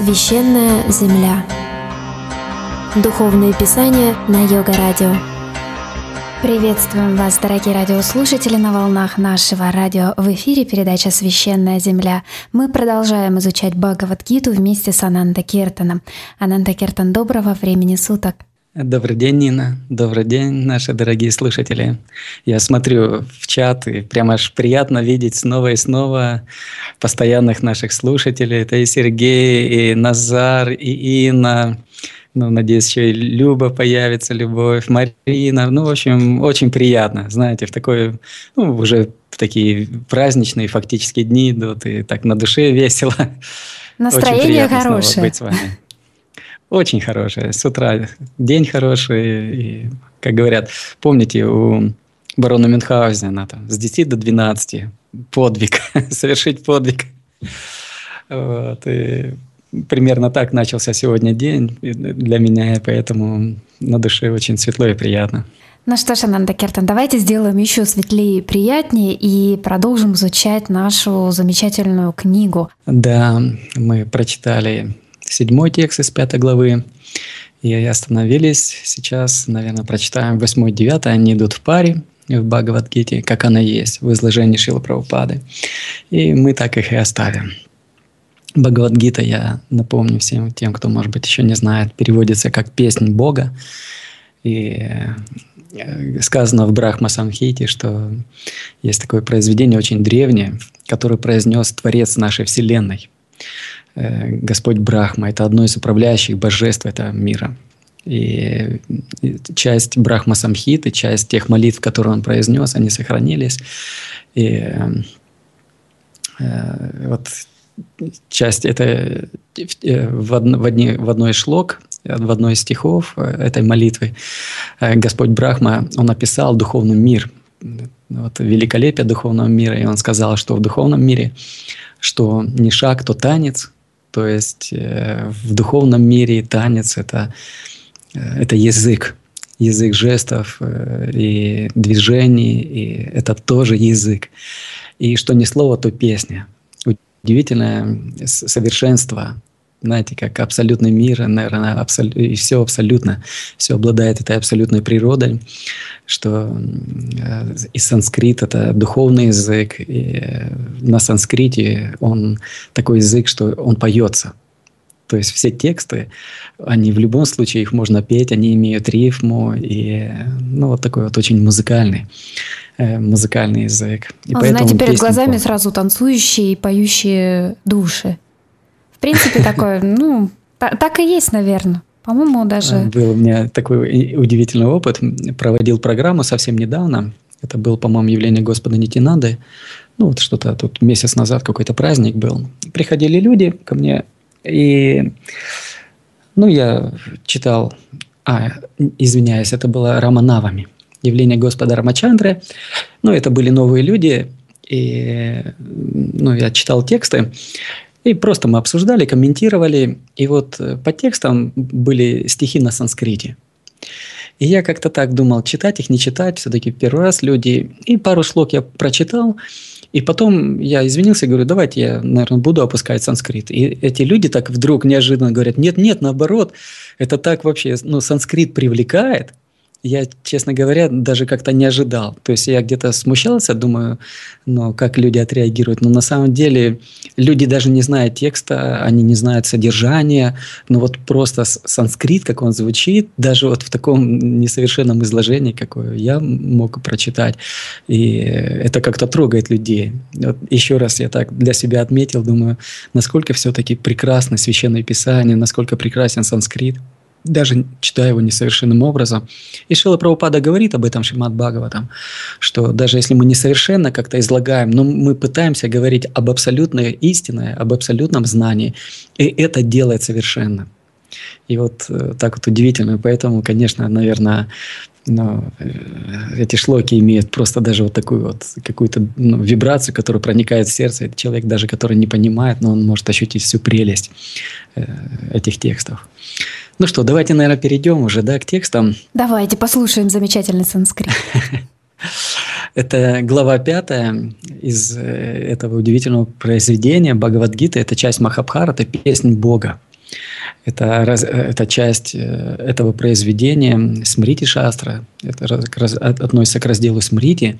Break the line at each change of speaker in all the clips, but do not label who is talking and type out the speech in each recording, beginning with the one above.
Священная земля. Духовные писания на Йога-радио. Приветствуем вас, дорогие радиослушатели, на волнах нашего радио. В эфире передача «Священная земля». Мы продолжаем изучать Бхагавад-гиту вместе с Ананда Киртаном. Ананда Киртан, доброго времени суток.
Добрый день, Нина. Добрый день, наши дорогие слушатели. Я смотрю в чат, и прямо аж приятно видеть снова и снова постоянных наших слушателей. Это и Сергей, и Назар, и Инна. Надеюсь, еще и Люба появится, Любовь, Марина. В общем, очень приятно, знаете, в такой, уже в такие праздничные фактически дни идут, и так на душе весело.
Настроение хорошее.
Быть с вами. Очень хорошее. С утра день хороший. И, как говорят, помните, у барона Мюнхгаузена с 10 до 12 подвиг, совершить подвиг. И примерно так начался сегодня день для меня, и поэтому на душе очень светло и приятно.
Ну что ж, Ананда Киртан, давайте сделаем еще светлее и приятнее и продолжим изучать нашу замечательную книгу.
Да, мы прочитали 7 текст из 5 главы, и остановились сейчас, наверное, прочитаем 8 и 9, они идут в паре в Бхагавад-гите, как она есть, в изложении Шрилы Прабхупады, и мы так их и оставим. Бхагавад-гита, я напомню всем тем, кто, может быть, еще не знает, переводится как «Песнь Бога», и сказано в Брахма-самхите, что есть такое произведение очень древнее, которое произнес Творец нашей Вселенной, Господь Брахма. Это одно из управляющих божеств этого мира. И часть Брахма-самхиты, часть тех молитв, которые он произнес, они сохранились. И вот часть это в одной из шлок, в одной из стихов этой молитвы Господь Брахма, он описал духовный мир, великолепие духовного мира, и он сказал, что в духовном мире, что не шаг, то танец, то есть в духовном мире танец это язык жестов и движений, и это тоже язык, и что не слово, то песня. Удивительное совершенство, знаете, как абсолютный мир, наверное, и все абсолютно, все обладает этой абсолютной природой, что и санскрит — это духовный язык, и на санскрите он такой язык, что он поется. То есть все тексты, они в любом случае, их можно петь, они имеют рифму, и вот такой вот очень музыкальный язык. И
знаете, перед глазами сразу танцующие и поющие души. В принципе, такое, так и есть, наверное. По-моему, даже...
Был у меня такой удивительный опыт. Проводил программу совсем недавно. Это был, по-моему, явление Господа Нитянанды. Что-то тут месяц назад какой-то праздник был. Приходили люди ко мне, и я читал... извиняюсь, это было Раманавами. Явление Господа Рамачандры. Это были новые люди, и я читал тексты, и просто мы обсуждали, комментировали, и вот по текстам были стихи на санскрите. И я как-то так думал, читать их, не читать, все-таки первый раз люди, и пару шлок я прочитал, и потом я извинился, говорю, давайте я, наверное, буду опускать санскрит. И эти люди так вдруг неожиданно говорят, нет, наоборот, это так вообще, санскрит привлекает. Я, честно говоря, даже как-то не ожидал. То есть я где-то смущался, думаю, как люди отреагируют. Но на самом деле люди даже не знают текста, они не знают содержания. Но просто санскрит, как он звучит, даже в таком несовершенном изложении, какое я мог прочитать, и это как-то трогает людей. Еще раз я так для себя отметил, думаю, насколько все-таки прекрасно Священное Писание, насколько прекрасен санскрит, даже читая его несовершенным образом. И Шрила Прабхупада говорит об этом в Шримад Бхагаватам, что даже если мы несовершенно как-то излагаем, но мы пытаемся говорить об абсолютной истине, об абсолютном знании, и это делает совершенно. И так удивительно. Поэтому, конечно, наверное, эти шлоки имеют просто даже такую какую-то вибрацию, которая проникает в сердце. Это человек, даже который не понимает, но он может ощутить всю прелесть этих текстов. Ну что, давайте, наверное, перейдем уже, к текстам.
Давайте послушаем замечательный санскрит.
Это глава 5 из этого удивительного произведения Бхагавад-гиты. Это часть Махабхараты, песнь Бога. Это часть этого произведения Смрити Шастра. Это относится к разделу Смрити.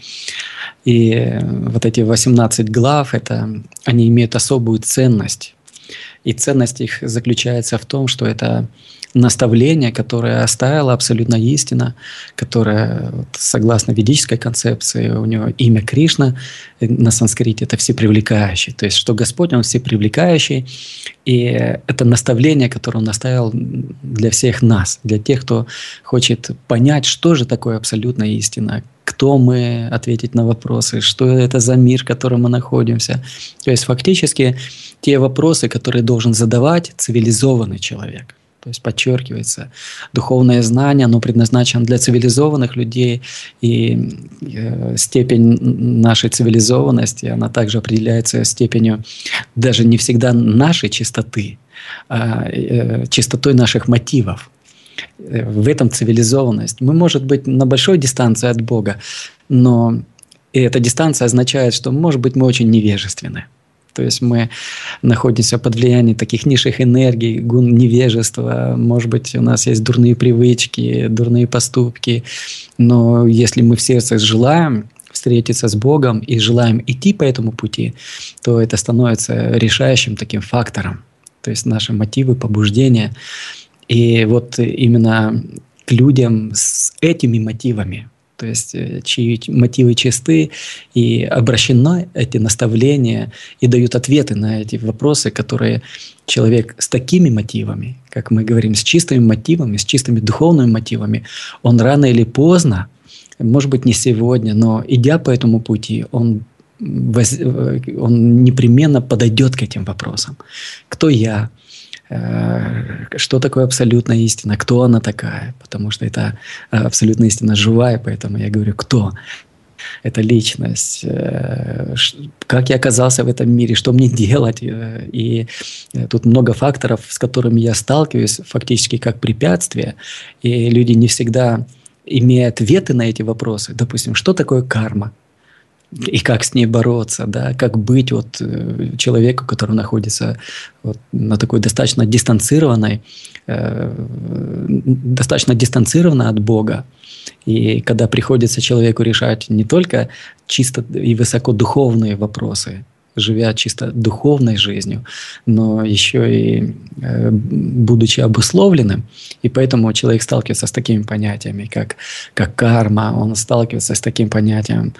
И вот эти 18 глав, они имеют особую ценность. И ценность их заключается в том, что это наставление, которое оставила абсолютно истина, которое, согласно ведической концепции, у него имя Кришна на санскрите – это всепривлекающий. То есть, что Господь, Он всепривлекающий, и это наставление, которое Он оставил для всех нас, для тех, кто хочет понять, что же такое абсолютная истина, кто мы, ответить на вопросы, что это за мир, в котором мы находимся. То есть, фактически, те вопросы, которые должен задавать цивилизованный человек. То есть подчеркивается, духовное знание, оно предназначено для цивилизованных людей, и степень нашей цивилизованности, она также определяется степенью даже не всегда нашей чистоты, а чистотой наших мотивов. В этом цивилизованность. Мы, может быть, на большой дистанции от Бога, но эта дистанция означает, что, может быть, мы очень невежественны. То есть мы находимся под влиянием таких низших энергий, гун невежества. Может быть, у нас есть дурные привычки, дурные поступки. Но если мы в сердце желаем встретиться с Богом и желаем идти по этому пути, то это становится решающим таким фактором. То есть наши мотивы, побуждения. И вот именно к людям с этими мотивами, то есть чьи мотивы чисты, и обращены эти наставления, и дают ответы на эти вопросы, которые человек с такими мотивами, как мы говорим, с чистыми мотивами, с чистыми духовными мотивами, он рано или поздно, может быть, не сегодня, но идя по этому пути, он непременно подойдет к этим вопросам. Кто я? Что такое абсолютная истина, кто она такая, потому что это абсолютная истина живая, поэтому я говорю, кто эта личность, как я оказался в этом мире, что мне делать. И тут много факторов, с которыми я сталкиваюсь фактически как препятствие, и люди не всегда имея ответы на эти вопросы. Допустим, что такое карма? И как с ней бороться, да, как быть вот человеку, который находится вот на такой достаточно дистанцированно от Бога. И когда приходится человеку решать не только чисто и высоко духовные вопросы, живя чисто духовной жизнью, но еще и будучи обусловленным. И поэтому человек сталкивается с такими понятиями, как карма, он сталкивается с таким понятием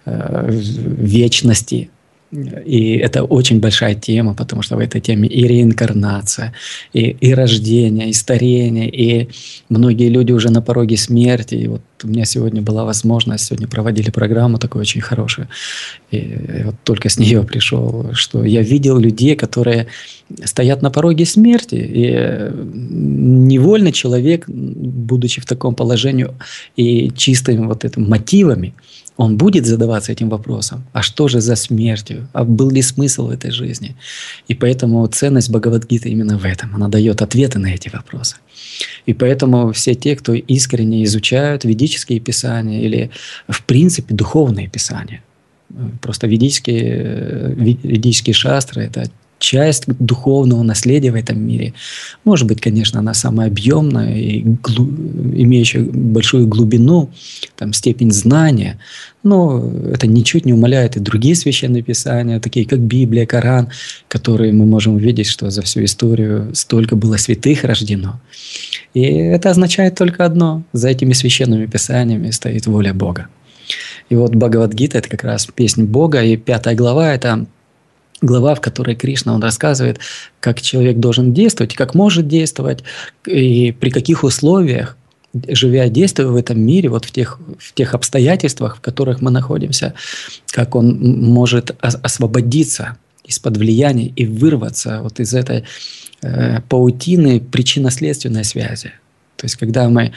вечности. И это очень большая тема, потому что в этой теме и реинкарнация, и рождение, и старение, и многие люди уже на пороге смерти. И вот у меня сегодня была возможность, сегодня проводили программу такую очень хорошую, и вот только с нее пришел, что я видел людей, которые стоят на пороге смерти, и невольно человек, будучи в таком положении и чистыми вот этими мотивами, он будет задаваться этим вопросом, а что же за смертью, а был ли смысл в этой жизни? И поэтому ценность Бхагавад-гиты именно в этом. Она дает ответы на эти вопросы. И поэтому все те, кто искренне изучают ведические писания или, в принципе, духовные писания, просто ведические шастры – это часть духовного наследия в этом мире. Может быть, конечно, она самая объемная и имеющая большую глубину, там, степень знания, но это ничуть не умаляет и другие священные писания, такие как Библия, Коран, которые мы можем увидеть, что за всю историю столько было святых рождено. И это означает только одно: за этими священными писаниями стоит воля Бога. И вот Бхагавад-гита – это как раз песнь Бога, и 5 глава – это глава, в которой Кришна, он рассказывает, как человек должен действовать, как может действовать, и при каких условиях, живя, действуя в этом мире, вот в тех обстоятельствах, в которых мы находимся, как он может освободиться из-под влияния и вырваться вот из этой паутины причинно-следственной связи. То есть, когда мы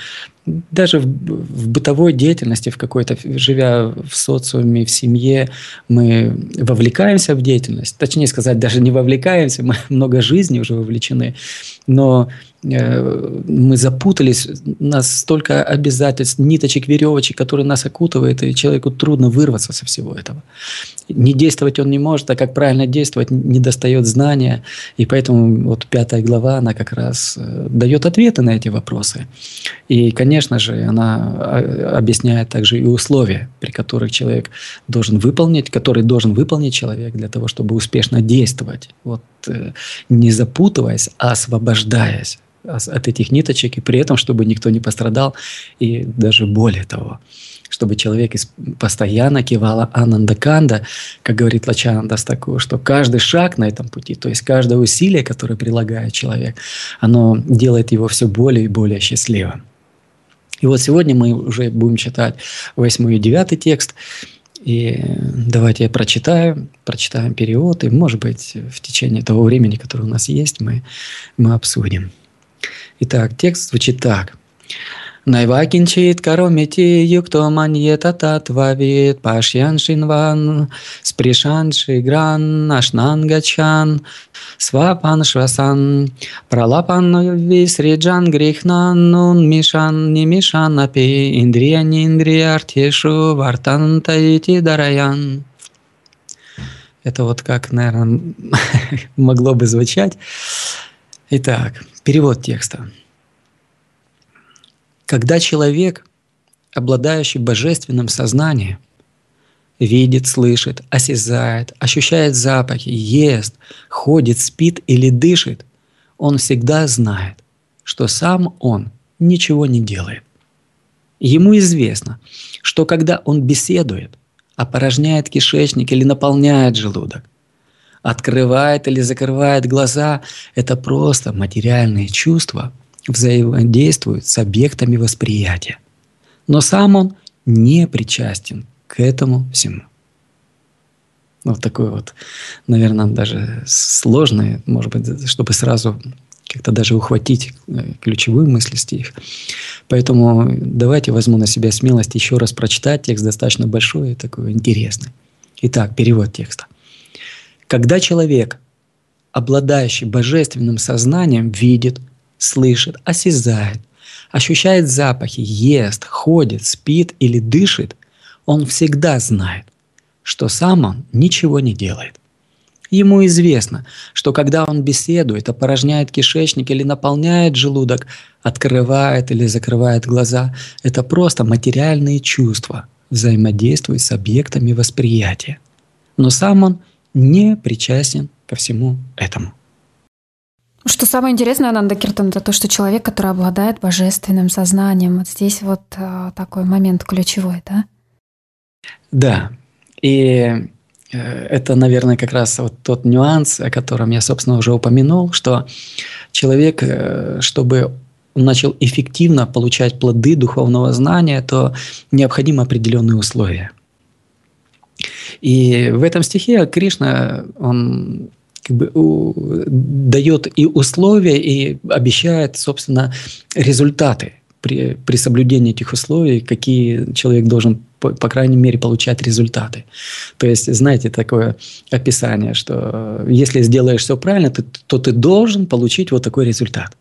даже в бытовой деятельности, в какой-то, живя в социуме, в семье, мы вовлекаемся в деятельность. Точнее сказать, даже не вовлекаемся, мы много жизни уже вовлечены. Но мы запутались, у нас столько обязательств, ниточек, веревочек, которые нас окутывают, и человеку трудно вырваться со всего этого. Не действовать он не может, а как правильно действовать, не достает знания. И поэтому вот 5 глава, она как раз дает ответы на эти вопросы. И, конечно же, она объясняет также и условия, при которых человек должен выполнить, которые должен выполнить человек для того, чтобы успешно действовать. Вот, не запутываясь, а освобождаясь от этих ниточек, и при этом, чтобы никто не пострадал, и даже более того, чтобы человек постоянно кивала анандаканда, как говорит Лачананда Стакур, что каждый шаг на этом пути, то есть каждое усилие, которое прилагает человек, оно делает его все более и более счастливым. И вот сегодня мы уже будем читать 8 и 9 текст. И давайте я прочитаем перевод, и, может быть, в течение того времени, которое у нас есть, мы обсудим. Итак, текст звучит так. Найвакинчит каромити юкто маньета татвавит пашьян шинван спришанши гран ашнан гачан свапан швасан пралапан висриджан грихнан нун мишан не мишан апи индрия не индрия артешу вартан таити дараян. Это вот как, наверное, могло бы звучать. Итак, перевод текста. Когда человек, обладающий божественным сознанием, видит, слышит, осязает, ощущает запахи, ест, ходит, спит или дышит, он всегда знает, что сам он ничего не делает. Ему известно, что когда он беседует, опорожняет кишечник или наполняет желудок, открывает или закрывает глаза, это просто материальные чувства взаимодействуют с объектами восприятия. Но сам он не причастен к этому всему. Вот такой вот, наверное, даже сложный, может быть, чтобы сразу как-то даже ухватить ключевую мысль стих. Поэтому давайте возьму на себя смелость еще раз прочитать текст, достаточно большой и такой интересный. Итак, перевод текста. Когда человек, обладающий божественным сознанием, видит, слышит, осязает, ощущает запахи, ест, ходит, спит или дышит, он всегда знает, что сам он ничего не делает. Ему известно, что когда он беседует, опорожняет кишечник или наполняет желудок, открывает или закрывает глаза, это просто материальные чувства, взаимодействуют с объектами восприятия. Но сам он не причастен ко всему этому.
Что самое интересное, Ананда Киртан, это то, что человек, который обладает божественным сознанием. Вот здесь вот такой момент ключевой, да?
Да. И это, наверное, как раз вот тот нюанс, о котором я, собственно, уже упомянул, что человек, чтобы он начал эффективно получать плоды духовного знания, то необходимы определенные условия. И в этом стихе Кришна, он как бы дает и условия, и обещает, собственно, результаты при соблюдении этих условий, какие человек должен, по крайней мере, получать результаты. То есть, знаете, такое описание, что если сделаешь все правильно, то ты должен получить вот такой результат.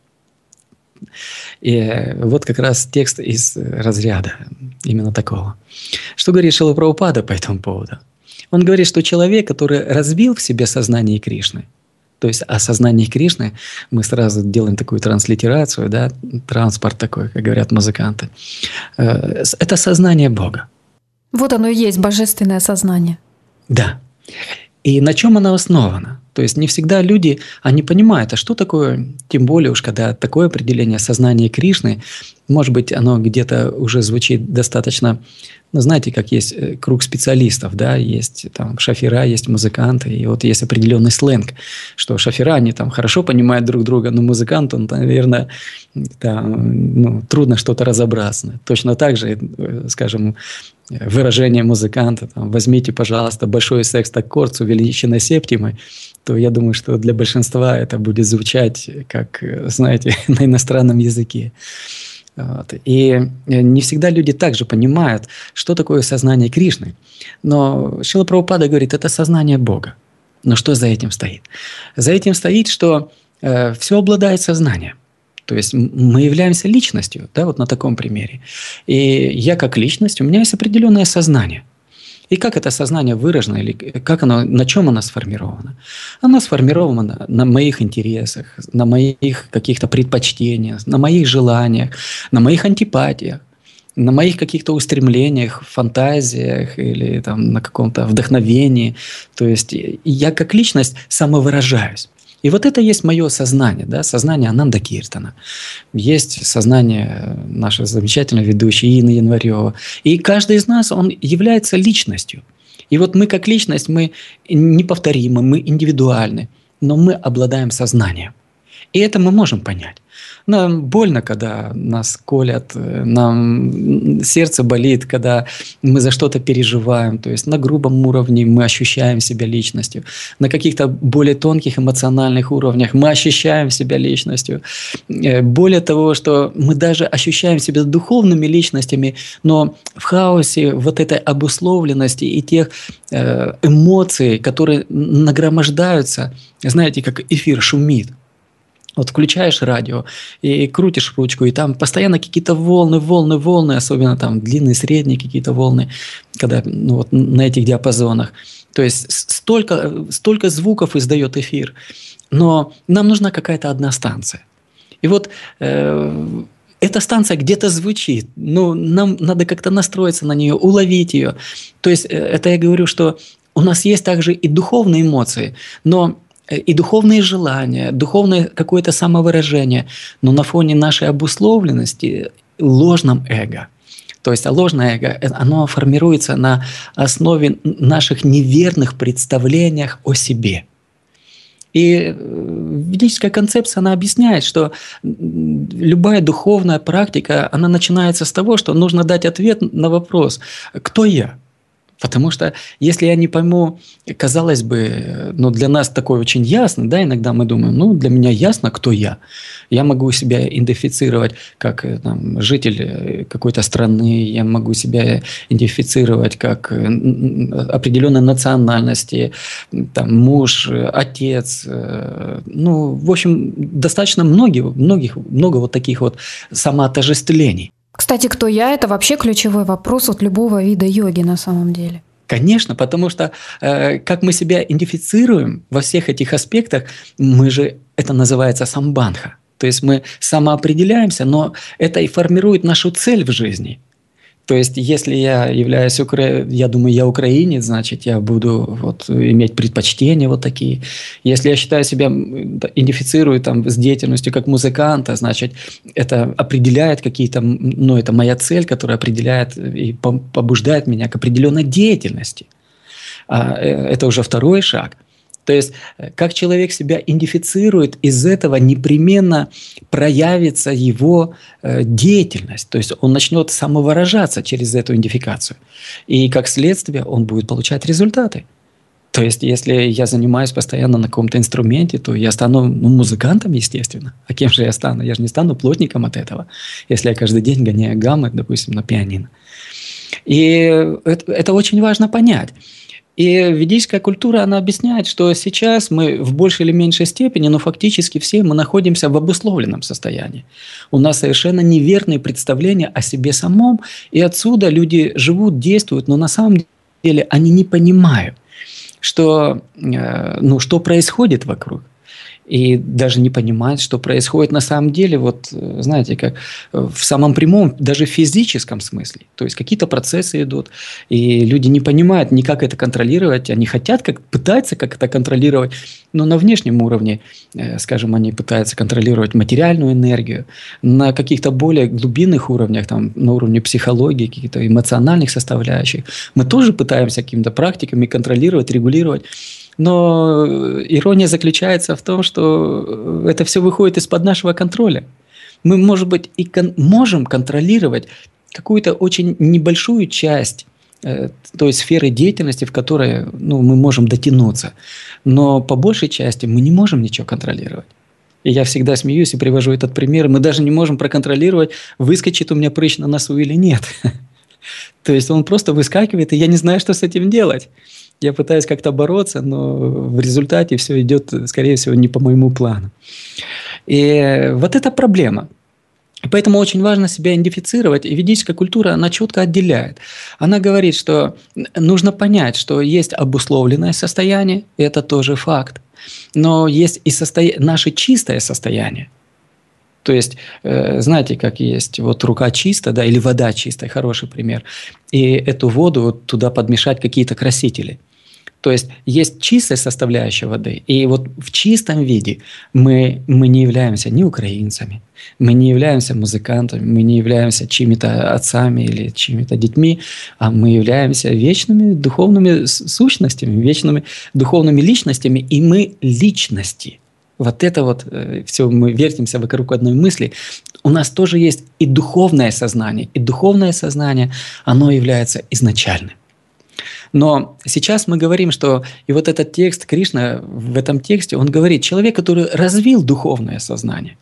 И вот как раз текст из разряда именно такого. Что говорит Шрила Прабхупада по этому поводу? Он говорит, что человек, который развил в себе сознание Кришны, то есть о сознании Кришны мы сразу делаем такую транслитерацию, да, транспорт такой, как говорят музыканты, это сознание Бога.
Вот оно и есть божественное сознание.
Да. И на чем оно основано? То есть не всегда люди, они понимают, а что такое, тем более уж, когда такое определение сознания Кришны, может быть, оно где-то уже звучит достаточно, ну, знаете, как есть круг специалистов, да, есть там шофера, есть музыканты, и вот есть определенный сленг, что шофера, они там хорошо понимают друг друга, но музыкант, он, наверное, там, трудно что-то разобраться. Точно так же, скажем, выражение музыканта, там, возьмите, пожалуйста, большой секст-аккорд с увеличенной септимой, то я думаю, что для большинства это будет звучать как, знаете, на иностранном языке. Вот. И не всегда люди также понимают, что такое сознание Кришны. Но Шрила Прабхупада говорит, это сознание Бога. Но что за этим стоит? За этим стоит, что все обладает сознанием. То есть мы являемся личностью, да, вот на таком примере. И я как личность, у меня есть определенное сознание. И как это сознание выражено, или как оно, на чем оно сформировано? Оно сформировано на моих интересах, на моих каких-то предпочтениях, на моих желаниях, на моих антипатиях, на моих каких-то устремлениях, фантазиях или там, на каком-то вдохновении. То есть я как личность самовыражаюсь. И вот это есть мое сознание, да, сознание Ананда Киртана. Есть сознание нашей замечательной ведущей Инны Январёва. И каждый из нас, он является личностью. И вот мы как личность, мы неповторимы, мы индивидуальны, но мы обладаем сознанием. И это мы можем понять. Нам больно, когда нас колят, нам сердце болит, когда мы за что-то переживаем. То есть на грубом уровне мы ощущаем себя личностью. На каких-то более тонких эмоциональных уровнях мы ощущаем себя личностью. Более того, что мы даже ощущаем себя духовными личностями, но в хаосе вот этой обусловленности и тех эмоций, которые нагромождаются, знаете, как эфир шумит. Вот включаешь радио и крутишь ручку, и там постоянно какие-то волны, особенно там длинные, средние какие-то волны, когда вот на этих диапазонах. То есть столько звуков издает эфир, но нам нужна какая-то одна станция. И вот эта станция где-то звучит, но нам надо как-то настроиться на нее, уловить ее. То есть это я говорю, что у нас есть также и духовные эмоции, но и духовные желания, духовное какое-то самовыражение, но на фоне нашей обусловленности ложном эго. То есть ложное эго, оно формируется на основе наших неверных представлений о себе. И ведическая концепция, она объясняет, что любая духовная практика, она начинается с того, что нужно дать ответ на вопрос «Кто я?». Потому что если я не пойму, казалось бы, для нас такое очень ясно, да, иногда мы думаем, для меня ясно, кто я. Я могу себя идентифицировать как там, житель какой-то страны, я могу себя идентифицировать как определенной национальности, там, муж, отец. В общем, достаточно много вот таких вот самоотождествлений.
Кстати, кто я – это вообще ключевой вопрос от любого вида йоги на самом деле.
Конечно, потому что как мы себя идентифицируем во всех этих аспектах, это называется самбандха. То есть мы самоопределяемся, но это и формирует нашу цель в жизни. То есть, если я являюсь я думаю, я украинец, значит, я буду иметь предпочтения вот такие. Если я считаю себя, идентифицирую там, с деятельностью как музыканта, значит, это определяет какие-то, это моя цель, которая определяет и побуждает меня к определенной деятельности. Это уже второй шаг. То есть, как человек себя идентифицирует, из этого непременно проявится его деятельность. То есть, он начнет самовыражаться через эту идентификацию. И, как следствие, он будет получать результаты. То есть, если я занимаюсь постоянно на каком-то инструменте, то я стану музыкантом, естественно. А кем же я стану? Я же не стану плотником от этого, если я каждый день гоняю гаммы, допустим, на пианино. И это очень важно понять. И ведическая культура, она объясняет, что сейчас мы в большей или меньшей степени, но фактически все мы находимся в обусловленном состоянии. У нас совершенно неверные представления о себе самом, и отсюда люди живут, действуют, но на самом деле они не понимают, что происходит вокруг. И даже не понимают, что происходит на самом деле, знаете, как в самом прямом, даже физическом смысле. То есть какие-то процессы идут, и люди не понимают ни как это контролировать, они пытаются как это контролировать, но на внешнем уровне, скажем, они пытаются контролировать материальную энергию, на каких-то более глубинных уровнях, там, на уровне психологии, каких-то эмоциональных составляющих, мы тоже пытаемся какими-то практиками контролировать, регулировать. Но ирония заключается в том, что это все выходит из-под нашего контроля. Мы, может быть, можем контролировать какую-то очень небольшую часть той сферы деятельности, в которой мы можем дотянуться. Но по большей части мы не можем ничего контролировать. И я всегда смеюсь и привожу этот пример. Мы даже не можем проконтролировать, выскочит у меня прыщ на носу или нет. То есть он просто выскакивает, и я не знаю, что с этим делать. Я пытаюсь как-то бороться, но в результате все идет, скорее всего, не по моему плану. И вот это проблема. И поэтому очень важно себя идентифицировать. И ведическая культура, она четко отделяет. Она говорит, что нужно понять, что есть обусловленное состояние, и это тоже факт. Но есть и наше чистое состояние. То есть, знаете, как есть вот рука чистая, да, или вода чистая, хороший пример. И эту воду вот туда подмешать какие-то красители. То есть чистая составляющая воды, и вот в чистом виде мы не являемся ни украинцами, мы не являемся музыкантами, мы не являемся чьими-то отцами или чьими-то детьми, а мы являемся вечными духовными сущностями, вечными духовными личностями, и мы личности. Вот это вот все, мы вертимся вокруг одной мысли. У нас тоже есть и духовное сознание, оно является изначальным. Но сейчас мы говорим, что и вот этот текст, Кришна в этом тексте, он говорит, человек, который развил духовное сознание.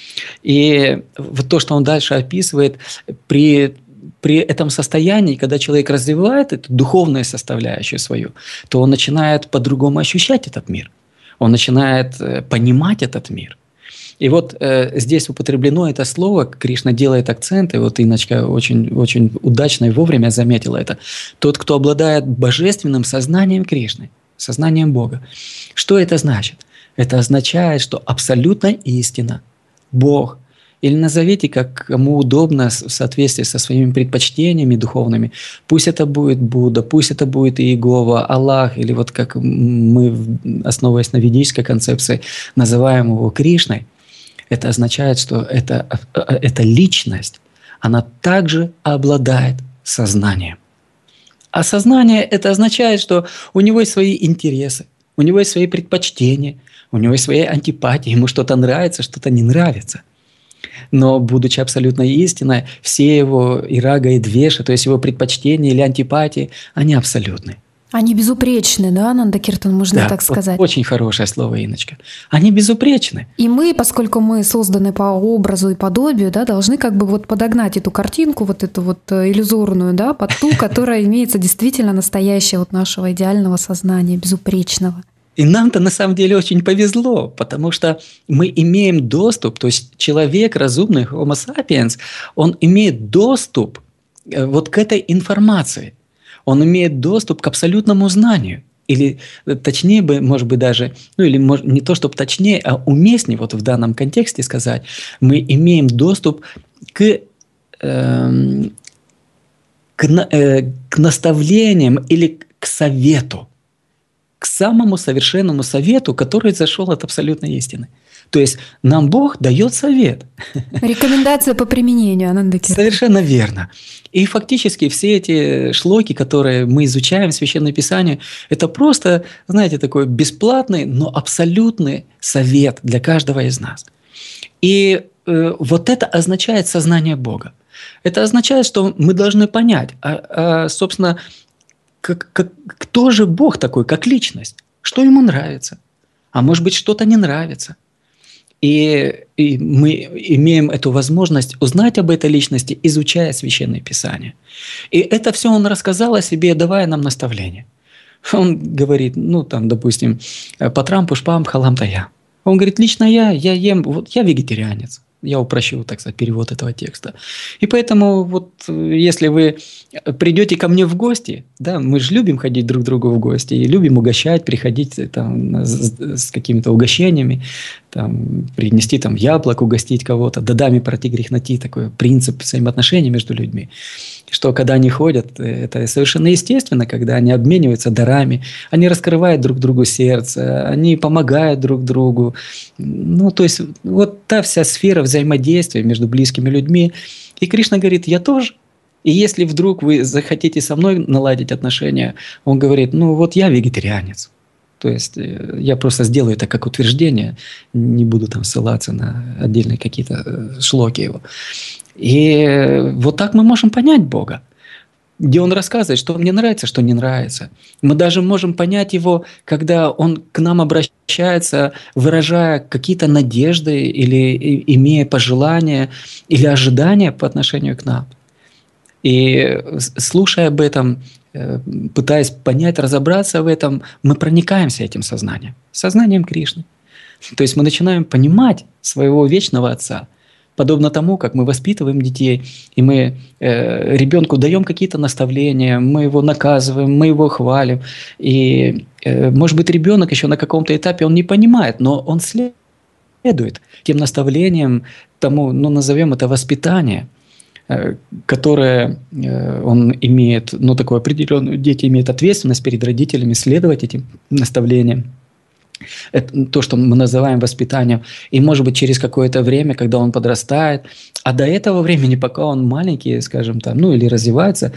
И вот то, что он дальше описывает, при этом состоянии, когда человек развивает эту духовную составляющую свою, то он начинает по-другому ощущать этот мир. Он начинает понимать этот мир. И вот здесь употреблено это слово, Кришна делает акценты, вот Инночка очень, очень удачно и вовремя заметила это. Тот, кто обладает божественным сознанием Кришны, сознанием Бога. Что это значит? Это означает, что абсолютная истина, Бог, или назовите, как кому удобно, в соответствии со своими предпочтениями духовными. Пусть это будет Будда, пусть это будет Иегова, Аллах, или вот как мы, основываясь на ведической концепции, называем его Кришной. Это означает, что эта личность, она также обладает сознанием. А сознание это означает, что у него есть свои интересы, у него есть свои предпочтения, у него есть свои антипатии, ему что-то нравится, что-то не нравится. Но, будучи абсолютно истиной, все его и рага, и двеша, то есть его предпочтения или антипатии, они абсолютны.
Они безупречны, да, Ананда Киртан, можно так сказать?
Очень хорошее слово, Инночка. Они безупречны.
И мы, поскольку мы созданы по образу и подобию, да, должны как бы вот подогнать эту картинку, вот эту вот иллюзорную, да, под ту, которая имеется действительно настоящее вот нашего идеального сознания, безупречного.
И нам-то на самом деле очень повезло, потому что мы имеем доступ, то есть человек разумный, Homo sapiens, он имеет доступ вот к этой информации. Он имеет доступ к абсолютному знанию. Или точнее бы, может быть, даже, ну или не то, чтобы точнее, а уместнее вот в данном контексте сказать, мы имеем доступ к наставлениям или к совету, к самому совершенному совету, который зашел от абсолютной истины. То есть нам Бог дает совет.
Рекомендация по применению, Ананда Киртан.
Совершенно верно. И фактически все эти шлоки, которые мы изучаем в Священном Писании, это просто, знаете, такой бесплатный, но абсолютный совет для каждого из нас. И вот это означает сознание Бога. Это означает, что мы должны понять, собственно, кто же Бог такой, как личность? Что ему нравится? А может быть, что-то не нравится? И мы имеем эту возможность узнать об этой личности, изучая Священное Писание. И это все он рассказал о себе, давая нам наставления. Он говорит, ну там, допустим, патрам пушпам халам тая. Он говорит, лично я ем, вот я вегетарианец. Я упрощу, так сказать, перевод этого текста. И поэтому вот если вы придете ко мне в гости, да, мы же любим ходить друг к другу в гости, и любим угощать, приходить там, с какими-то угощениями, там, принести там, яблок, угостить кого-то, дадами пройти грех найти, такой принцип взаимоотношений между людьми. Что когда они ходят, это совершенно естественно, когда они обмениваются дарами, они раскрывают друг другу сердце, они помогают друг другу. Ну, то есть вот та вся сфера взаимодействия между близкими людьми. И Кришна говорит, я тоже. И если вдруг вы захотите со мной наладить отношения, он говорит, ну вот я вегетарианец. То есть я просто сделаю это как утверждение, не буду там ссылаться на отдельные какие-то шлоки его. И вот так мы можем понять Бога. где он рассказывает, что мне нравится, что не нравится. Мы даже можем понять его, когда он к нам обращается, выражая какие-то надежды или имея пожелания или ожидания по отношению к нам. И слушая об этом, пытаясь понять, разобраться в этом, мы проникаемся этим сознанием Кришны. То есть мы начинаем понимать своего вечного Отца, подобно тому, как мы воспитываем детей, и мы ребенку даем какие-то наставления, мы его наказываем, мы его хвалим. И, может быть, ребенок еще на каком-то этапе он не понимает, но он следует тем наставлениям, тому, ну, назовем это воспитание, которое он имеет, ну, такую определенную, дети имеют ответственность перед родителями следовать этим наставлениям. Это то, что мы называем воспитанием. И, может быть, через какое-то время, когда он подрастает, а до этого времени, пока он маленький, скажем там, ну, или развивается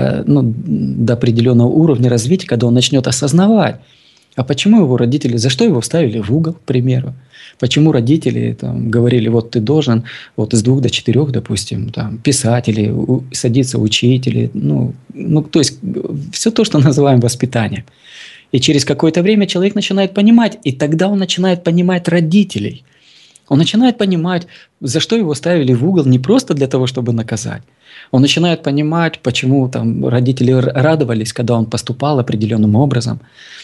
до определенного уровня развития, когда он начнет осознавать, а почему его родители, за что его вставили в угол, к примеру? Почему родители там говорили, вот ты должен вот с 2 до 4, допустим, там, писать или садиться учить, или, то есть все то, что называем воспитанием. И через какое-то время человек начинает понимать, и тогда он начинает понимать родителей. Он начинает понимать, за что его ставили в угол не просто для того, чтобы наказать. Он начинает понимать, почему там родители радовались, когда он поступал определенным образом.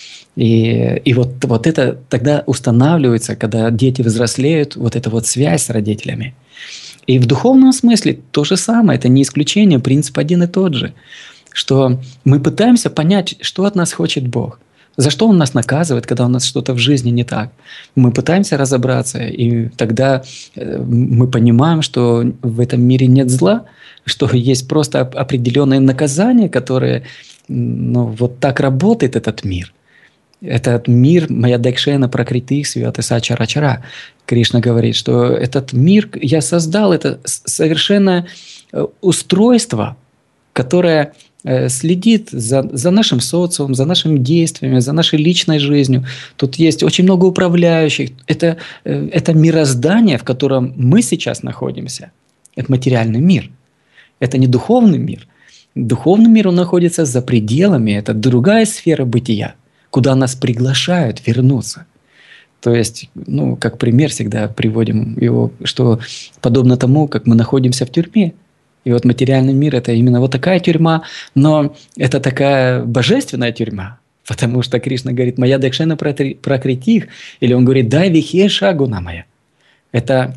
И вот это тогда устанавливается, когда дети взрослеют, вот эта вот связь с родителями. И в духовном смысле то же самое, это не исключение, принцип один и тот же, что мы пытаемся понять, что от нас хочет Бог. За что Он нас наказывает, когда у нас что-то в жизни не так? Мы пытаемся разобраться, и тогда мы понимаем, что в этом мире нет зла, что есть просто определенные наказания, которые, вот так работает этот мир. Этот мир, Майя Дакшена Пракритих Свята Сачарачара. Кришна говорит, что этот мир я создал, это совершенно устройство, которое следит за нашим социумом, за нашими действиями, за нашей личной жизнью. Тут есть очень много управляющих. Это мироздание, в котором мы сейчас находимся. Это материальный мир. Это не духовный мир. Духовный мир, он находится за пределами. Это другая сфера бытия, куда нас приглашают вернуться. То есть, как пример всегда приводим его, что подобно тому, как мы находимся в тюрьме. И вот материальный мир – это именно вот такая тюрьма, но это такая божественная тюрьма, потому что Кришна говорит «Майя Дакшена Пракритих», или он говорит «Дай вихе шагуна моя». Это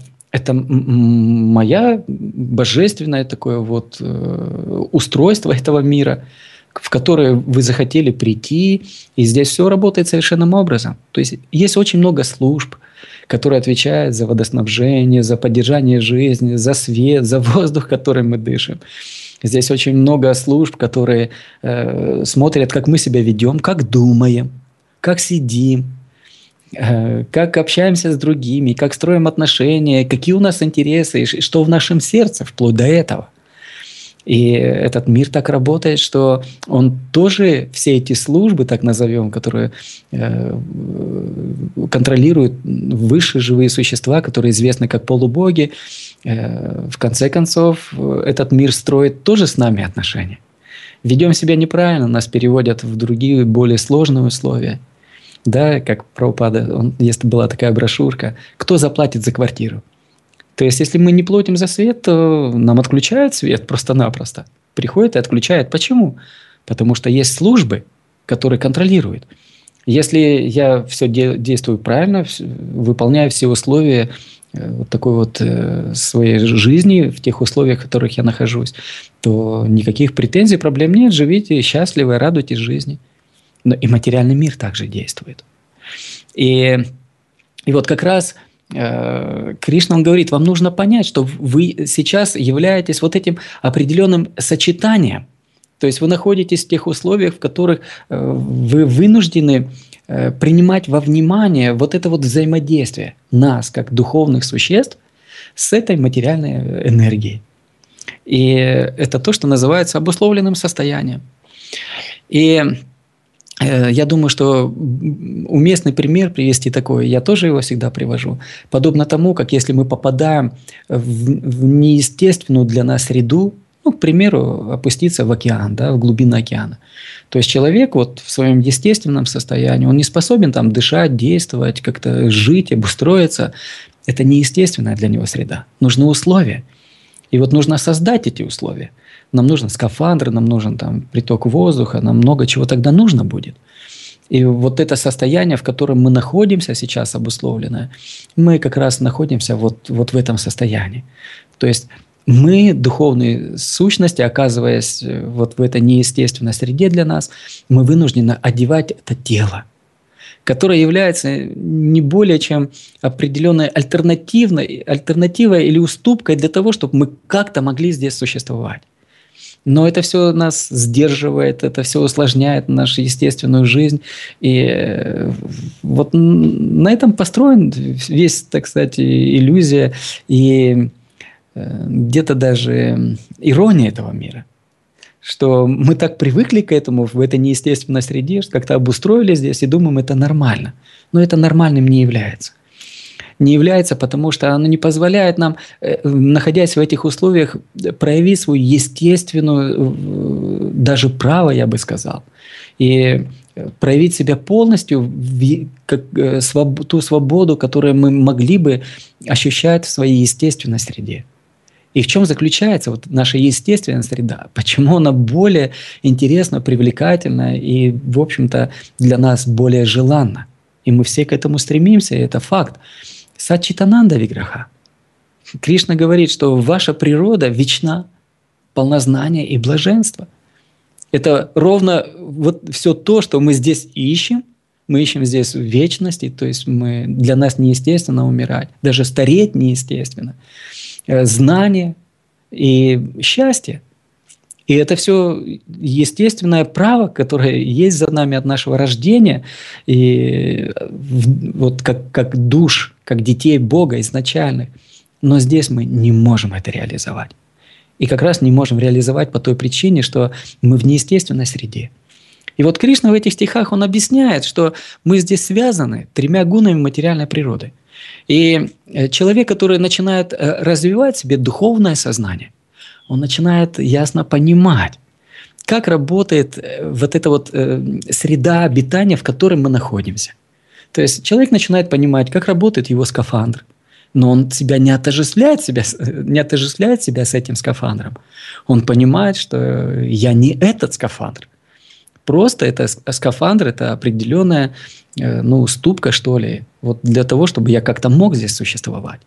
моя божественное такое вот устройство этого мира, в которое вы захотели прийти, и здесь все работает совершенным образом. То есть есть очень много служб, которые отвечают за водоснабжение, за поддержание жизни, за свет, за воздух, которым мы дышим. Здесь очень много служб, которые смотрят, как мы себя ведем, как думаем, как сидим, как общаемся с другими, как строим отношения, какие у нас интересы, и что в нашем сердце, вплоть до этого. И этот мир так работает, что он тоже все эти службы, так назовем, которые контролируют высшие живые существа, которые известны как полубоги, в конце концов, этот мир строит тоже с нами отношения. Ведем себя неправильно, нас переводят в другие, более сложные условия. Да, как Прабхупада, была такая брошюрка «Кто заплатит за квартиру?». То есть, если мы не платим за свет, то нам отключают свет просто-напросто. Приходят и отключают. Почему? Потому что есть службы, которые контролируют. Если я все действую правильно, выполняю все условия вот такой вот своей жизни, в тех условиях, в которых я нахожусь, то никаких претензий, проблем нет. Живите счастливо, радуйтесь жизни. Но и материальный мир также действует. И вот как раз Кришна, он говорит, вам нужно понять, что вы сейчас являетесь вот этим определенным сочетанием. То есть вы находитесь в тех условиях, в которых вы вынуждены принимать во внимание вот это вот взаимодействие нас, как духовных существ, с этой материальной энергией. И это то, что называется обусловленным состоянием. И я думаю, что уместный пример привести такой, я тоже его всегда привожу. Подобно тому, как если мы попадаем в неестественную для нас среду, Ну, к примеру, опуститься в океан, да, в глубины океана. То есть человек вот в своем естественном состоянии, он не способен там дышать, действовать, как-то жить, обустроиться. Это неестественная для него среда. Нужны условия. И вот нужно создать эти условия. Нам нужен скафандр, нам нужен там приток воздуха, нам много чего тогда нужно будет. И вот это состояние, в котором мы находимся сейчас, обусловленное, мы как раз находимся вот в этом состоянии. То есть мы, духовные сущности, оказываясь вот в этой неестественной среде для нас, мы вынуждены одевать это тело, которое является не более чем определенной альтернативой или уступкой для того, чтобы мы как-то могли здесь существовать. Но это все нас сдерживает, это все усложняет нашу естественную жизнь. И вот на этом построен весь, так сказать, иллюзия и где-то даже ирония этого мира. Что мы так привыкли к этому в этой неестественной среде, что как-то обустроили здесь и думаем, это нормально. Но это нормальным не является. Не является, потому что оно не позволяет нам, находясь в этих условиях, проявить свою естественную, даже право, я бы сказал, и проявить себя полностью, как ту свободу, которую мы могли бы ощущать в своей естественной среде. И в чем заключается вот наша естественная среда? Почему она более интересна, привлекательна и, в общем-то, для нас более желанна? И мы все к этому стремимся, и это факт. Саччитананда виграха. Кришна говорит, что ваша природа вечна, полна знания и блаженства. Это ровно вот все то, что мы здесь ищем. Мы ищем здесь вечности, то есть для нас неестественно умирать, даже стареть неестественно. Знание и счастье. И это все естественное право, которое есть за нами от нашего рождения, и вот как душ, как детей Бога изначальных. Но здесь мы не можем это реализовать. И как раз не можем реализовать по той причине, что мы в неестественной среде. И вот Кришна в этих стихах, он объясняет, что мы здесь связаны 3 гунами материальной природы. И человек, который начинает развивать в себе духовное сознание, он начинает ясно понимать, как работает вот эта вот среда обитания, в которой мы находимся. То есть человек начинает понимать, как работает его скафандр, но он себя не отождествляет себя с этим скафандром. Он понимает, что я не этот скафандр. Просто это скафандр, это определенная уступка, что ли, вот для того, чтобы я как-то мог здесь существовать.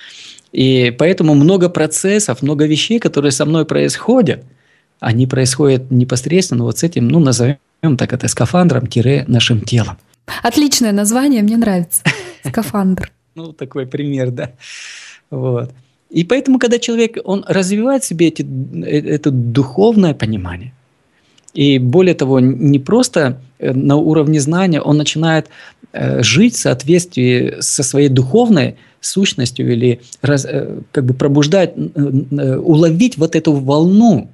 И поэтому много процессов, много вещей, которые со мной происходят, они происходят непосредственно вот с этим, назовем так это скафандром-нашим телом.
Отличное название, мне нравится. Скафандр.
Такой пример, да. Вот. И поэтому, когда человек, он развивает в себе это духовное понимание, и более того, не просто на уровне знания, он начинает жить в соответствии со своей духовной сущностью или пробуждать, уловить вот эту волну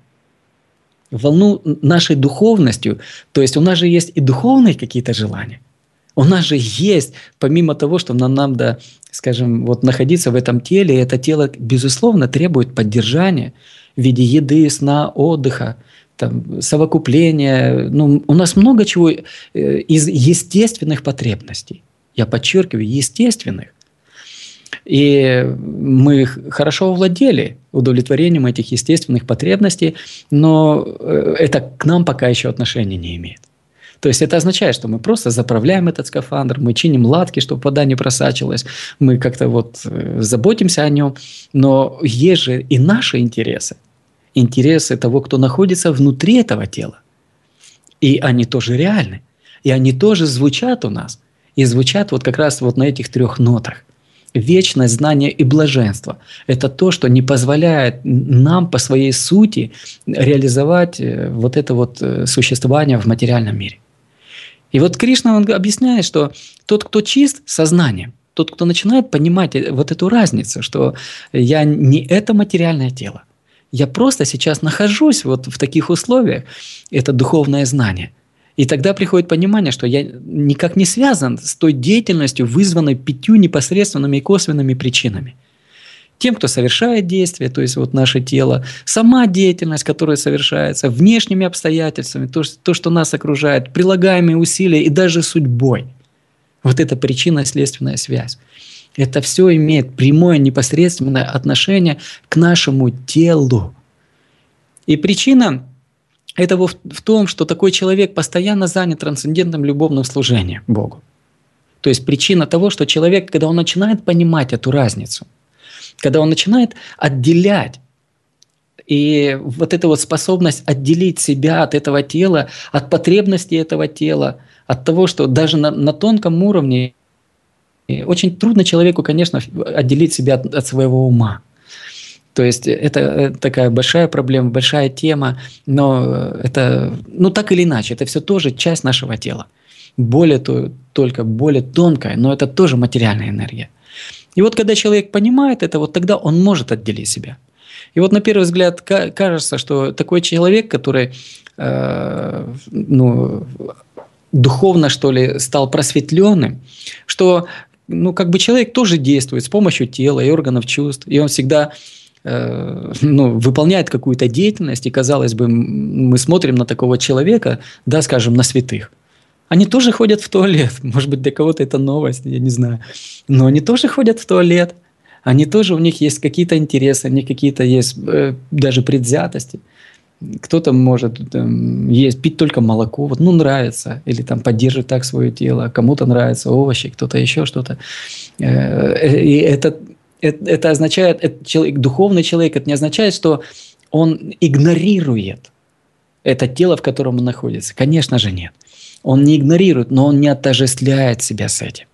нашей духовностью. То есть у нас же есть и духовные какие-то желания. У нас же есть, помимо того, что нам надо, скажем, вот находиться в этом теле, это тело, безусловно, требует поддержания в виде еды, сна, отдыха, совокупления. У нас много чего из естественных потребностей. Я подчеркиваю, естественных. И мы хорошо овладели удовлетворением этих естественных потребностей, но это к нам пока еще отношения не имеет. То есть это означает, что мы просто заправляем этот скафандр, мы чиним латки, чтобы вода не просачивалась, мы как-то заботимся о нем, но есть же и наши интересы. Интересы того, кто находится внутри этого тела. И они тоже реальны. И они тоже звучат у нас. И звучат как раз на этих 3 нотах. Вечность, знание и блаженство. Это то, что не позволяет нам по своей сути реализовать вот это существование в материальном мире. И Кришна, он объясняет, что тот, кто чист сознанием, тот, кто начинает понимать вот эту разницу, что я не это материальное тело, я просто сейчас нахожусь в таких условиях, это духовное знание. И тогда приходит понимание, что я никак не связан с той деятельностью, вызванной 5 непосредственными и косвенными причинами. Тем, кто совершает действие, то есть вот наше тело, сама деятельность, которая совершается, внешними обстоятельствами, то, что нас окружает, прилагаемые усилия и даже судьбой. Вот это причинно-следственная связь. Это все имеет прямое непосредственное отношение к нашему телу. И причина этого в том, что такой человек постоянно занят трансцендентным любовным служением Богу. То есть причина того, что человек, когда он начинает понимать эту разницу, когда он начинает отделять, и вот эта вот способность отделить себя от этого тела, от потребностей этого тела, от того, что даже на тонком уровне очень трудно человеку, конечно, отделить себя от своего ума. То есть это такая большая проблема, большая тема, но это, так или иначе, это все тоже часть нашего тела. Только более тонкая, но это тоже материальная энергия. И вот когда человек понимает это, вот тогда он может отделить себя. И вот на первый взгляд кажется, что такой человек, который духовно, что ли, стал просветленным, что человек тоже действует с помощью тела и органов чувств, и он всегда выполняет какую-то деятельность, и, казалось бы, мы смотрим на такого человека, да, скажем, на святых. Они тоже ходят в туалет. Может быть, для кого-то это новость, я не знаю. Но они тоже ходят в туалет. Они тоже, у них есть какие-то интересы, у них какие-то есть даже предвзятости. Кто-то может пить только молоко, нравится, или поддерживать так свое тело. Кому-то нравятся овощи, кто-то еще что-то. И это означает, духовный человек, это не означает, что он игнорирует это тело, в котором он находится. Конечно же, нет. Он не игнорирует, но он не отождествляет себя с этим.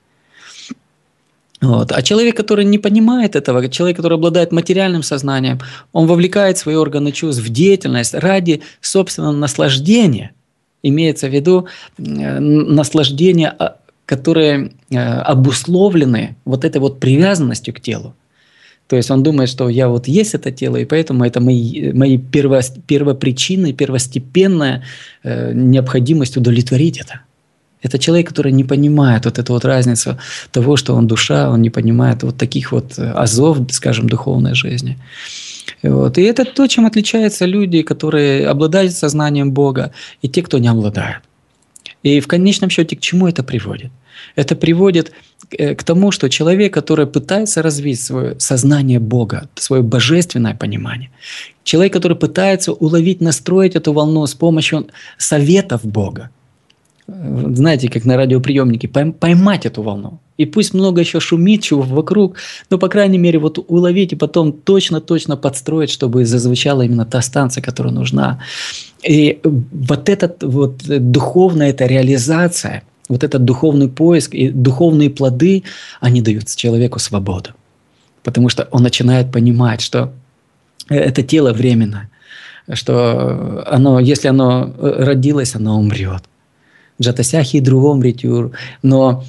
Вот. А человек, который не понимает этого, человек, который обладает материальным сознанием, он вовлекает свои органы чувств в деятельность ради собственного наслаждения. Имеется в виду наслаждения, которые обусловлены вот этой вот привязанностью к телу. То есть он думает, что я вот есть это тело, и поэтому это мои первопричины, первостепенная необходимость удовлетворить это. Это человек, который не понимает вот эту вот разницу того, что он душа, он не понимает вот таких вот азов, скажем, духовной жизни. Вот. И это то, чем отличаются люди, которые обладают сознанием Бога, и те, кто не обладает. И в конечном счете к чему это приводит? Это приводит к тому, что человек, который пытается развить свое сознание Бога, свое божественное понимание, человек, который пытается уловить, настроить эту волну с помощью советов Бога, знаете, как на радиоприемнике, поймать эту волну. И пусть много еще шумит, чего вокруг, но, по крайней мере, вот уловить и потом точно-точно подстроить, чтобы зазвучала именно та станция, которая нужна. И вот эта вот духовная эта реализация, вот этот духовный поиск и духовные плоды, они дают человеку свободу. Потому что он начинает понимать, что это тело временно, что если оно родилось, оно умрет. Джатасяхи и другом ритюр, но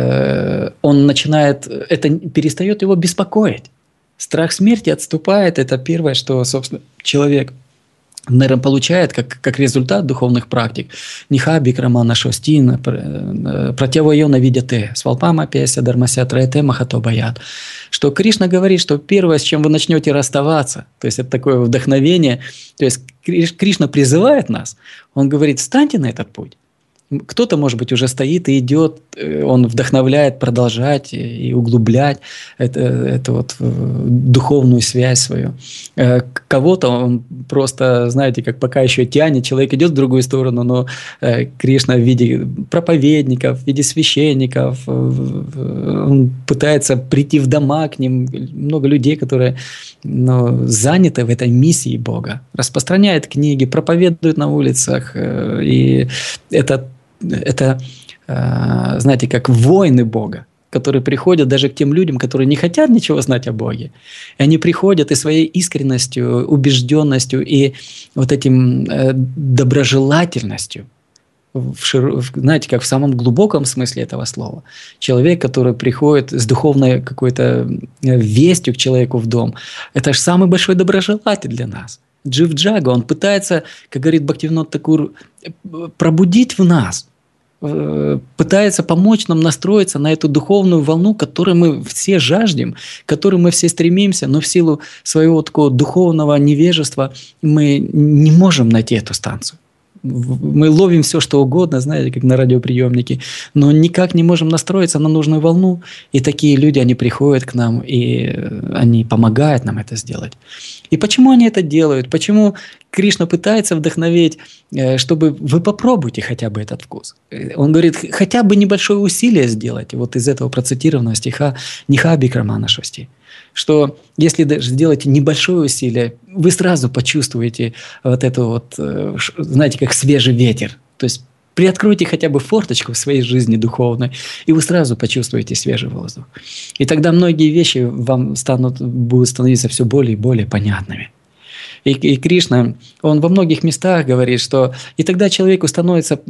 он начинает, это перестает его беспокоить. Страх смерти отступает, это первое, что, собственно, человек, наверное, получает как результат духовных практик. Ниха бикрамана шостин, протявойона видяте, свалпама песя дармася траете махато баят. Что Кришна говорит, что первое, с чем вы начнете расставаться, то есть это такое вдохновение, то есть Кришна призывает нас, он говорит, встаньте на этот путь. Кто-то, может быть, уже стоит и идет, он вдохновляет продолжать и углублять эту вот духовную связь свою. Кого-то он просто, знаете, как пока еще тянет, человек идет в другую сторону, но Кришна в виде проповедников, в виде священников, он пытается прийти в дома к ним, много людей, которые заняты в этой миссии Бога, распространяет книги, проповедует на улицах, и это, знаете, как воины Бога, которые приходят даже к тем людям, которые не хотят ничего знать о Боге. И они приходят и своей искренностью, убежденностью и вот этим доброжелательностью, знаете, как в самом глубоком смысле этого слова. Человек, который приходит с духовной какой-то вестью к человеку в дом, это же самый большой доброжелатель для нас. Джив Джага, он пытается, как говорит Бхактивинод Такур, пробудить в нас пытается помочь нам настроиться на эту духовную волну, которой мы все жаждем, к которой мы все стремимся, но в силу своего такого духовного невежества мы не можем найти эту станцию. Мы ловим все, что угодно, знаете, как на радиоприемнике, но никак не можем настроиться на нужную волну. И такие люди, они приходят к нам, и они помогают нам это сделать. И почему они это делают? Почему Кришна пытается вдохновить, чтобы вы попробуйте хотя бы этот вкус? Он говорит, хотя бы небольшое усилие сделайте. Вот из этого процитированного стиха Ниха Бикрамана Шости. Что если даже сделаете небольшое усилие, вы сразу почувствуете вот это вот, знаете, как свежий ветер. То есть приоткройте хотя бы форточку в своей жизни духовной, и вы сразу почувствуете свежий воздух. И тогда многие вещи вам будут становиться все более и более понятными. И Кришна, он во многих местах говорит, что и тогда человеку становится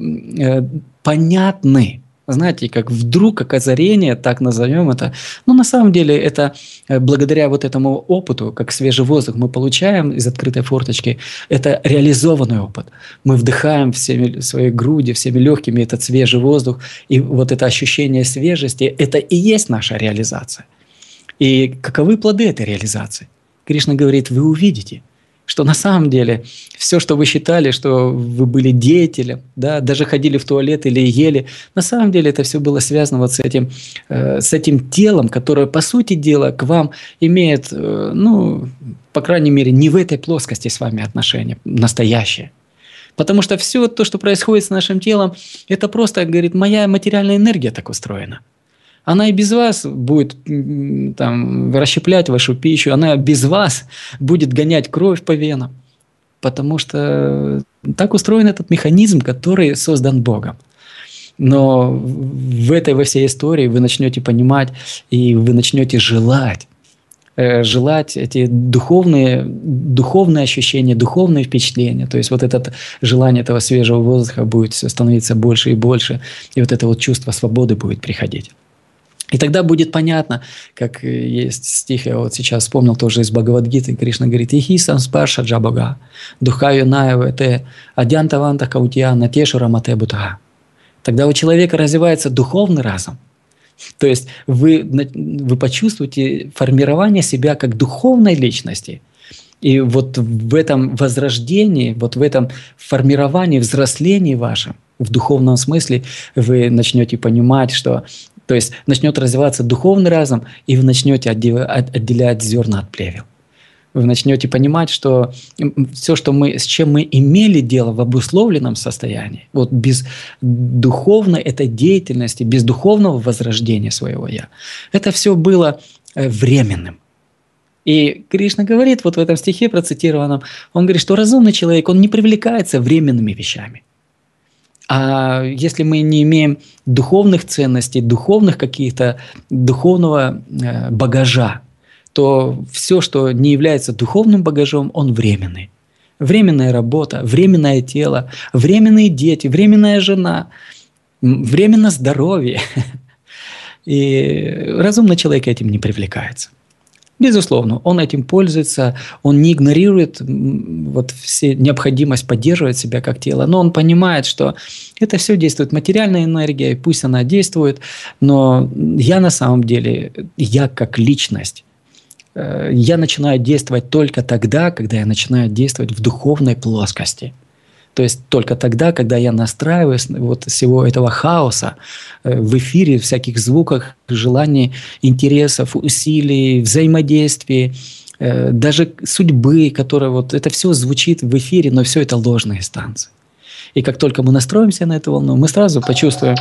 понятны. Знаете, как вдруг, как озарение, так назовем это. Но на самом деле это благодаря вот этому опыту, как свежий воздух мы получаем из открытой форточки, это реализованный опыт. Мы вдыхаем всеми своей груди, всеми легкими этот свежий воздух, и вот это ощущение свежести, это и есть наша реализация. И каковы плоды этой реализации? Кришна говорит, вы увидите, что на самом деле все, что вы считали, что вы были деятелем, да, даже ходили в туалет или ели, на самом деле это все было связано вот с этим телом, которое, по сути дела, к вам имеет, по крайней мере, не в этой плоскости с вами отношения, настоящее. Потому что все то, что происходит с нашим телом, это просто, говорит, моя материальная энергия так устроена. Она и без вас будет расщеплять вашу пищу, она без вас будет гонять кровь по венам. Потому что так устроен этот механизм, который создан Богом. Но во всей истории вы начнете понимать, и вы начнете желать эти духовные ощущения, духовные впечатления. То есть вот это желание этого свежего воздуха будет становиться больше и больше, и вот это вот чувство свободы будет приходить. И тогда будет понятно, как есть стих, я вот сейчас вспомнил тоже из Бхагавад-гиты, Кришна говорит, «Ихи самспарша джабага, духаю наевете, адьянтаванта каутьяна тешу рамате бутага». Тогда у человека развивается духовный разум. То есть вы почувствуете формирование себя как духовной личности. И вот в этом возрождении, вот в этом формировании, взрослении вашем, в духовном смысле, вы начнете понимать, что... То есть начнет развиваться духовный разум, и вы начнете отделять зерна от плевел. Вы начнете понимать, что все, с чем мы имели дело в обусловленном состоянии, вот без духовной этой деятельности, без духовного возрождения своего «я», это все было временным. И Кришна говорит вот в этом стихе процитированном, он говорит, что разумный человек, он не привлекается временными вещами. А если мы не имеем духовных ценностей, духовного багажа, то все, что не является духовным багажом, он временный. Временная работа, временное тело, временные дети, временная жена, временное здоровье. И разумный человек этим не привлекается. Безусловно, он этим пользуется, он не игнорирует все необходимость поддерживать себя как тело, но он понимает, что это все действует материальная энергия, и пусть она действует, но я на самом деле, я как личность, я начинаю действовать только тогда, когда я начинаю действовать в духовной плоскости. То есть только тогда, когда я настраиваюсь вот всего этого хаоса в эфире, всяких звуках, желаний, интересов, усилий, взаимодействий, даже судьбы, которая вот это все звучит в эфире, но все это ложные станции. И как только мы настроимся на эту волну, мы сразу почувствуем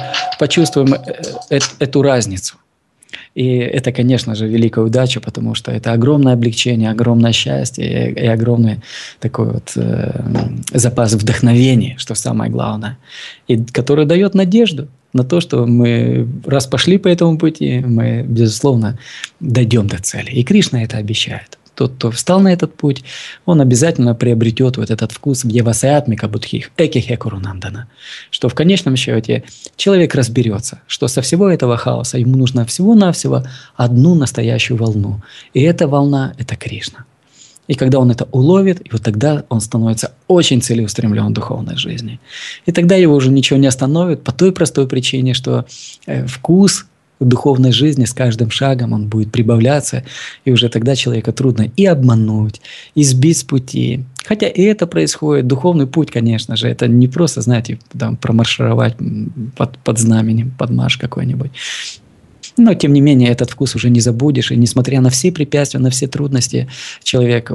эту разницу. И это, конечно же, великая удача, потому что это огромное облегчение, огромное счастье и огромный такой вот запас вдохновения, что самое главное, и который дает надежду на то, что мы, раз пошли по этому пути, мы, безусловно, дойдем до цели. И Кришна это обещает. Тот, кто встал на этот путь, он обязательно приобретет вот этот вкус в Евасаятмика Будхих, Экихе Курунандана, что в конечном счете человек разберется, что со всего этого хаоса ему нужно всего-навсего одну настоящую волну. И эта волна – это Кришна. И когда он это уловит, и вот тогда он становится очень целеустремлен в духовной жизни. И тогда его уже ничего не остановит по той простой причине, что вкус в духовной жизни с каждым шагом он будет прибавляться, и уже тогда человека трудно и обмануть, и сбить с пути. Хотя и это происходит. Духовный путь, конечно же, это не просто, знаете, там, промаршировать под знаменем, под марш какой-нибудь. Но, тем не менее, этот вкус уже не забудешь. И несмотря на все препятствия, на все трудности, человек,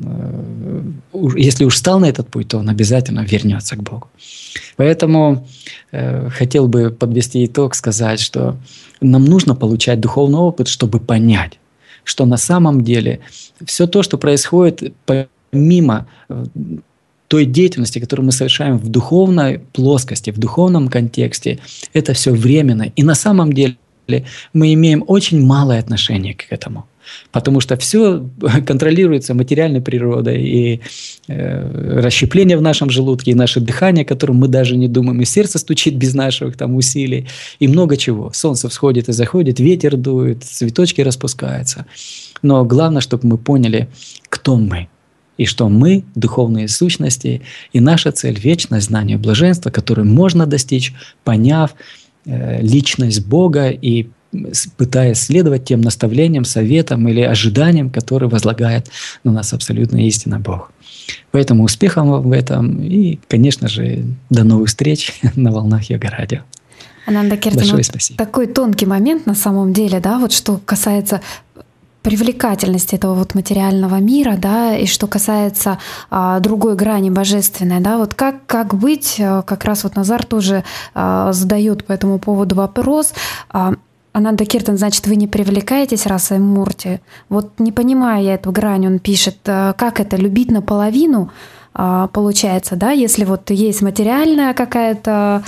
если уж стал на этот путь, то он обязательно вернется к Богу. Поэтому хотел бы подвести итог, сказать, что нам нужно получать духовный опыт, чтобы понять, что на самом деле все то, что происходит помимо той деятельности, которую мы совершаем в духовной плоскости, в духовном контексте, это все временно. И на самом деле мы имеем очень малое отношение к этому. Потому что все контролируется материальной природой, и расщепление в нашем желудке, и наше дыхание, о котором мы даже не думаем, и сердце стучит без наших там усилий, и много чего. Солнце всходит и заходит, ветер дует, цветочки распускаются. Но главное, чтобы мы поняли, кто мы. И что мы – духовные сущности, и наша цель – вечное знание блаженства, которое можно достичь, поняв личность Бога и пытаясь следовать тем наставлениям, советам или ожиданиям, которые возлагает на нас абсолютно истинно Бог. Поэтому успехов вам в этом и, конечно же, до новых встреч на волнах Йога-радио.
Ананда Киртан,
большое спасибо.
Такой тонкий момент на самом деле, да, вот что касается привлекательности этого вот материального мира, да, и что касается другой грани божественной, да, вот как быть, как раз вот Назар тоже задает по этому поводу вопрос. Ананда Киртан, значит, вы не привлекаетесь расой Мурти. Вот не понимая я эту грань, он пишет, как это любить наполовину, получается, да, если вот есть материальная какая-то,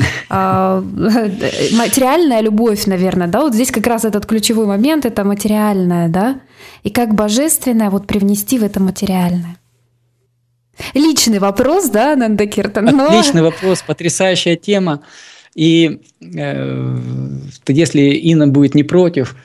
материальная любовь, наверное, да, вот здесь как раз этот ключевой момент, это материальная, да, и как божественное вот привнести в это материальное. Личный вопрос, да, Ананда Киртан?
Отличный вопрос, потрясающая тема, и если Инна будет не против,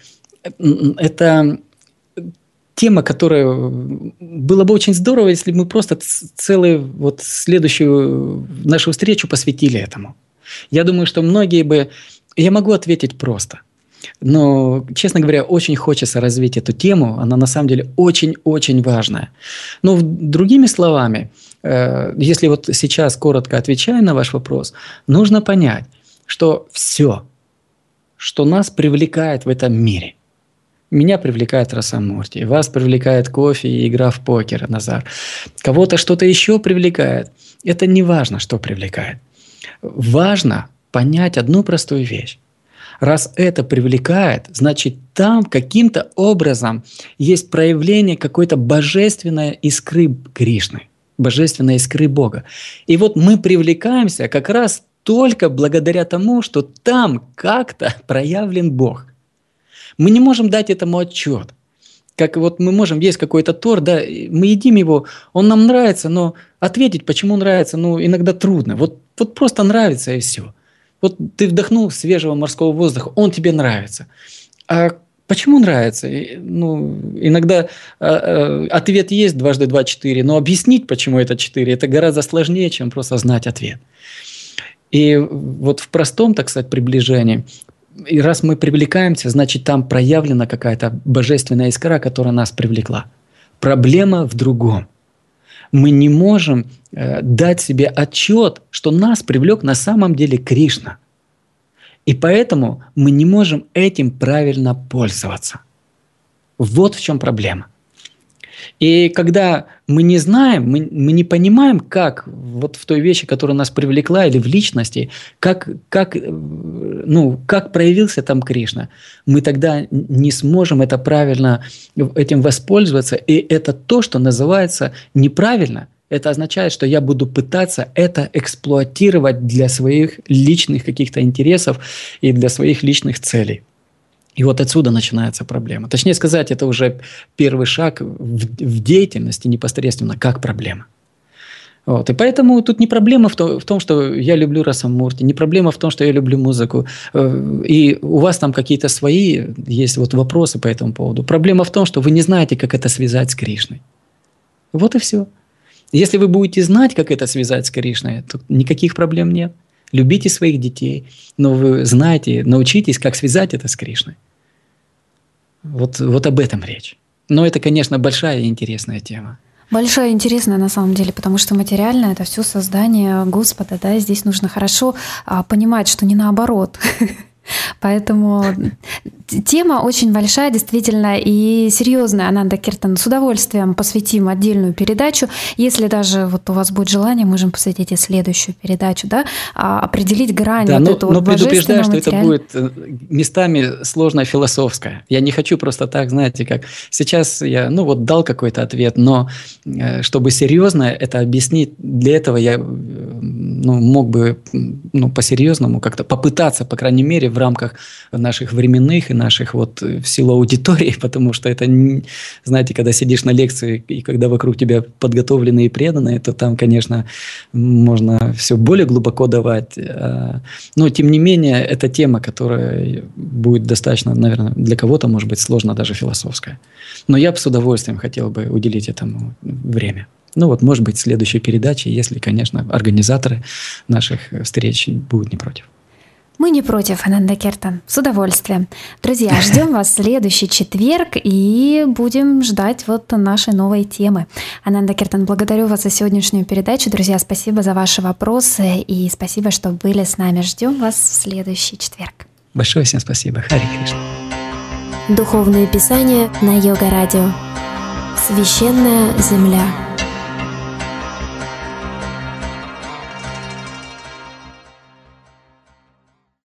это тема, которая было бы очень здорово, если бы мы просто целую вот следующую нашу встречу посвятили этому. Я думаю, что многие бы... Я могу ответить просто. Но, честно говоря, очень хочется развить эту тему. Она на самом деле очень-очень важная. Но другими словами, если вот сейчас коротко отвечаю на ваш вопрос, нужно понять, что все, что нас привлекает в этом мире, меня привлекает раса Мурти, вас привлекает кофе и игра в покер, Назар. Кого-то что-то еще привлекает. Это не важно, что привлекает. Важно понять одну простую вещь. Раз это привлекает, значит, там каким-то образом есть проявление какой-то божественной искры Кришны, божественной искры Бога. И вот мы привлекаемся как раз только благодаря тому, что там как-то проявлен Бог. Мы не можем дать этому отчет. Как вот мы можем есть какой-то торт, да, мы едим его, он нам нравится, но ответить, почему нравится, иногда трудно. Вот просто нравится и все. Вот ты вдохнул свежего морского воздуха, он тебе нравится. А почему нравится? Иногда ответ есть, 2 × 2 = 4, но объяснить, почему это 4, это гораздо сложнее, чем просто знать ответ. И вот в простом, так сказать, приближении, и раз мы привлекаемся, значит, там проявлена какая-то божественная искра, которая нас привлекла. Проблема в другом. Мы не можем дать себе отчет, что нас привлек на самом деле Кришна. И поэтому мы не можем этим правильно пользоваться. Вот в чем проблема. И когда мы не знаем, мы не понимаем, как вот в той вещи, которая нас привлекла, или в личности, как проявился там Кришна, мы тогда не сможем это правильно этим воспользоваться. И это то, что называется неправильно. Это означает, что я буду пытаться это эксплуатировать для своих личных каких-то интересов и для своих личных целей. И вот отсюда начинается проблема. Точнее сказать, это уже первый шаг в деятельности непосредственно как проблема. Вот. И поэтому тут не проблема в том, что я люблю Расамурти, не проблема в том, что я люблю музыку, и у вас там какие-то свои есть вот вопросы по этому поводу. Проблема в том, что вы не знаете, как это связать с Кришной. Вот и все. Если вы будете знать, как это связать с Кришной, то никаких проблем нет. Любите своих детей, но вы знаете, научитесь, как связать это с Кришной. Вот об этом речь. Но это, конечно, большая и интересная тема.
Большая и интересная на самом деле, потому что материально это все создание Господа, да, и здесь нужно хорошо понимать, что не наоборот. Поэтому тема очень большая, действительно, и серьезная. Ананда Киртан, с удовольствием посвятим отдельную передачу. Если даже вот у вас будет желание, можем посвятить и следующую передачу, да, определить грань эту
но предупреждаю, что это
материального.
будет местами сложно философское. Я не хочу просто так, знаете, как сейчас я, дал какой-то ответ, но чтобы серьезно это объяснить, для этого я мог бы по-серьезному как-то попытаться, по крайней мере, в рамках наших временных и наших в силу аудитории, потому что это, знаете, когда сидишь на лекции и когда вокруг тебя подготовленные и преданные, то там, конечно, можно все более глубоко давать. Но, тем не менее, это тема, которая будет достаточно, наверное, для кого-то, может быть, сложно даже философская. Но я бы с удовольствием хотел бы уделить этому время. Может быть, в следующей передаче, если, конечно, организаторы наших встреч будут не против.
Мы не против, Ананда Киртан, с удовольствием. Друзья, ждем вас в следующий четверг и будем ждать нашей новой темы. Ананда Киртан, благодарю вас за сегодняшнюю передачу. Друзья, спасибо за ваши вопросы и спасибо, что были с нами. Ждем вас в следующий четверг.
Большое всем спасибо. Харе Кришна.
Духовные писания на Йога Радио. Священная земля.